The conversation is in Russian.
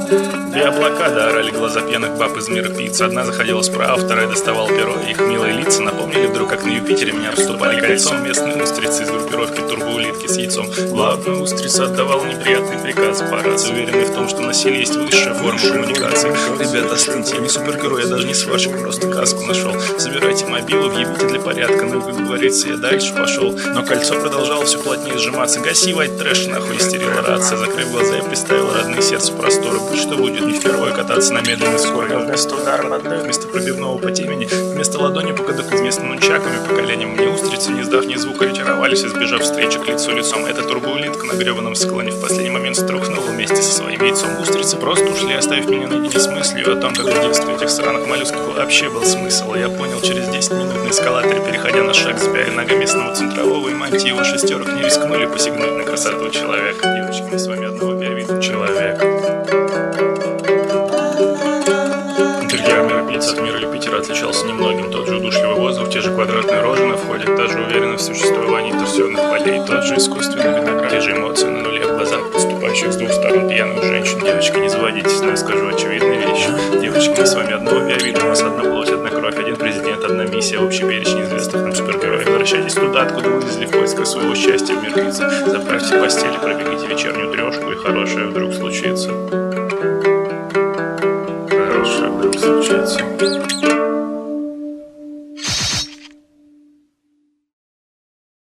Две облакада орали глаза пьяных баб из мира пицца. Одна заходила справа, вторая доставала перо. Их милые лица напомнили вдруг, как на Юпитере меня обступали кольцом местные устрицы из группировки турбоулитки с яйцом. Главная устрица отдавала неприятные приказы по рации, уверенный в том, что на силе есть высшая форма коммуникации. Ребята, остыньте, я не супергерой, я даже не сварщик, просто каску нашел. Забирайте мобилу, въебите для порядка. Ну, как говорится, я дальше пошел. Но кольцо продолжало все плотнее сжиматься. Гаси, white трэш, нахуй, истерила рация. Закрыв глаза, я представил родные сердцу просторы. Будь что будет, не впервые кататься на медленной скорой. Вместо удара под дых, вместо пробивного по темени, вместо ладони по кадыку, вместо нунчаками по коленям. Мне устрицы, не сдав ни звука, ретировались, избежав встречи к лицу лицом. Эта турбоулитка на гребаном склоне в последний момент струхнула вместе со своим яйцом. Устрицы просто ушли, оставив меня наедине с мыслью о том, как в детстве этих сраных моллюсков вообще был смысл. И я понял через 10 минут на эскалаторе, переходя на шаг с нога местного центрового, и мантии его шестерок не рискнули посягнуть на красоту человека. Девочки, мы с вами одного биовида. Человек. Интерьер мира пицца от мира Юпитера отличался немногим. Тот же удушливый воздух, те же квадратные рожи на входе, та же уверенность в существовании торсионных полей, тот же искусственный виноград, те же эмоции на нуле в глазах подступающих с двух сторон пьяных женщин. Девочки, не заводитесь, но я скажу очевидные вещи. Девочки, мы с вами одного биовида, у нас одна плоть, одна кровь, один президент, одна миссия, общий перечень известных нам супергероев. Возвращайтесь туда, откуда вылезли в поисках своего счастья в мир пиццы. Заправьте постели, пробегите вечернюю трешку, и хорошее вдруг случится. Хорошее вдруг случится.